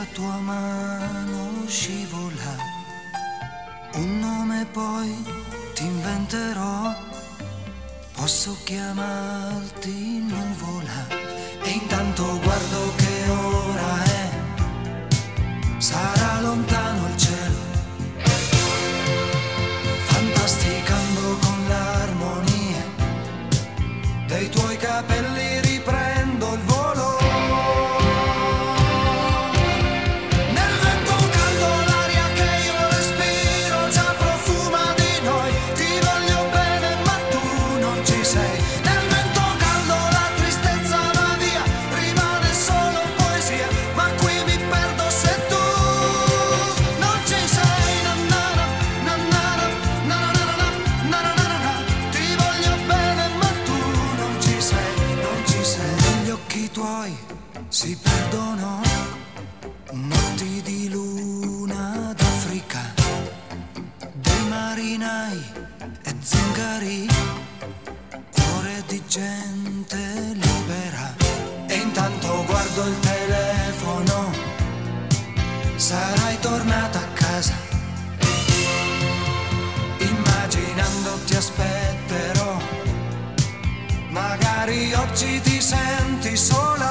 tua mano scivola, un nome poi ti inventerò, posso chiamarti nuvola. E intanto guardo che ora è, sarà lontano il cielo, fantasticando con l'armonia dei tuoi capelli riprendo il volo. Nel vento caldo l'aria che io respiro già profuma di noi. Ti voglio bene ma tu non ci sei. Nel vento caldo la tristezza va via, rimane solo poesia, ma qui mi perdo se tu non ci sei. Na na na na na na na na na na na. Ti voglio bene ma tu non ci sei, non ci sei. Negli occhi tuoi si perdono notti di luna d'Africa, dei marinai e zingari, cuore di gente libera. E intanto guardo il telefono, sarai tornata a casa, immaginando ti aspetterò, magari oggi ti senti sola.